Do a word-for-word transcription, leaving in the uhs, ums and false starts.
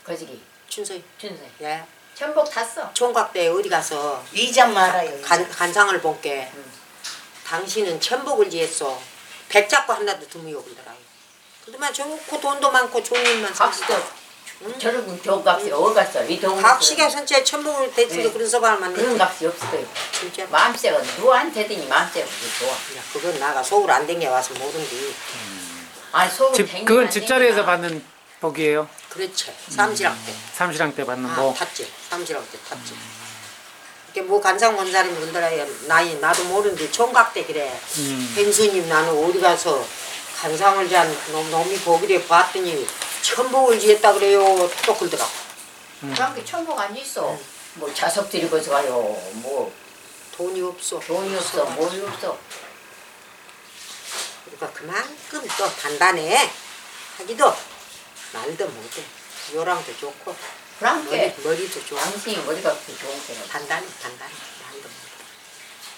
거지기 춘서이. 춘세 예. 천복 탔어. 총각 때 어디 가서 이장 말아요. 간, 간상을 본게 응. 당신은 천복을 지했어. 백 잡고 하나도 드무요 그러더라요. 그동안 좋고 돈도 많고 좋은 일만 각시도 응? 저런 좋은 값이 어디 갔어? 이 동네 각시가 선체 천복을 대충 네. 그런 서방을 만났지. 그런 값이 없어요. 진짜. 마음새가 누구한테든지 마음새가 그게 좋아. 야, 그건 나가 서울 안 댕겨 와서 모른디. 아니 속은 집 댕기면 그건 안 집자리에서 댕기나. 받는 복이에요. 그렇지. 삼시랑 때. 삼시랑 때 받는 아, 복. 탔지. 삼시랑 때 탔지. 이게 뭐 간상 온 사람이 그러더라요. 나이 나도 모르는데 총각 때 그래. 음. hen수님 나는 어디 가서 간상을 잔 놈, 놈이 보기래 봤더니 천복을 지었다 그래요. 또 그러더라고. 그런 게 천복 안 있어. 뭐 자석 들이고서 가요. 뭐 돈이 없어. 돈이 없어. 뭐이 없어. 그러니까 그만큼 또 단단해. 하기도 말도 못해. 요랑도 좋고 그런 머리, 게 머리도 좋아. 당신이 머리가 그렇게 좋은 거라. 단단해.